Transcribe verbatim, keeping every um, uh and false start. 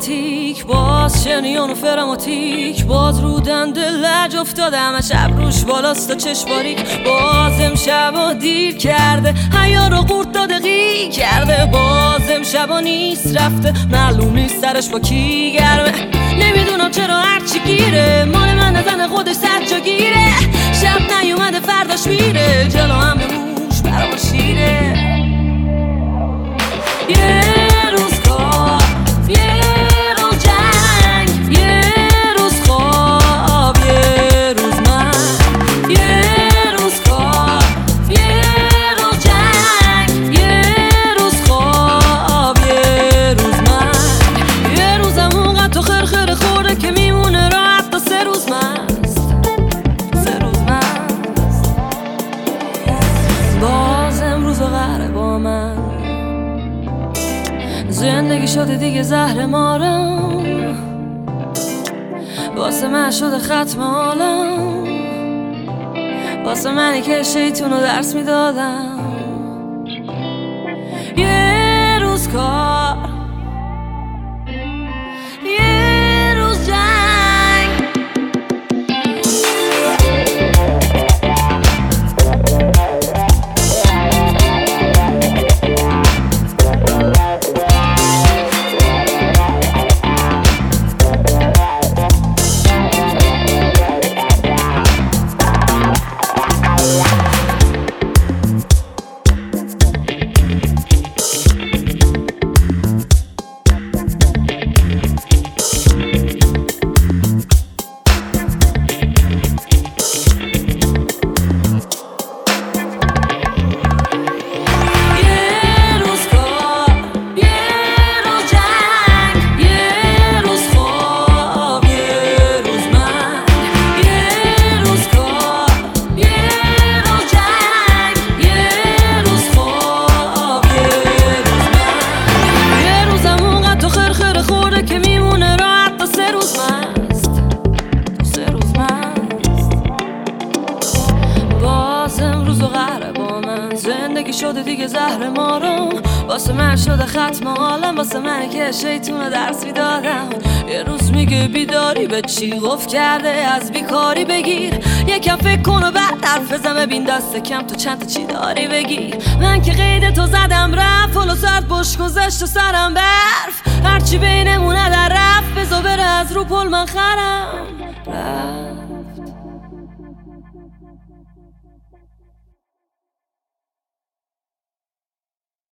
دراماتیک، باز شنیان و فراماتیک، باز رو دنده لج افتادم شب روش بالاست و چشم باریک. باز امشبا دیر کرده حیا رو قورت داده قی کرده، باز امشبا نیست رفته معلوم نیست سرش با کی گرمه. نمیدونم چرا هرچی گیره مال من نزن خودش صد جا گیره، شب نیومده فرداش میره جلو هم موش برام شیره. یه روز کار، یه روز جنگ، یه روز خواب، یه روز من. یه روز کار، یه روز جنگ، یه روز خواب، یه روز من. یه روزم اونقدر تو خرخره خورده که میمونه راحت تا سه روز مست، سه روز مست. باز امروز قهره با من، زندگی شده دیگه زهر مارم، واسه من شده ختم عالم، واسه منی که شیطونو درس میدادم. یه روز کار، یه روز جنگ. زندگی شده دیگه زهر مارم، واسه من شده ختم عالم، واسه من که شیطونو درس میدادم. یه روز میگه بیداری به چی گفت کرده از بیکاری بگیر، یکم فکر کن و بعد حرف بزن ببین دست کم تو چند تا چی داری بگیر. من که قید تو زدم رفت حالا ساعت بش گذشت و سرم برف، هرچی بینمونه در رفت بزا بره از رو پل من خرم رفت.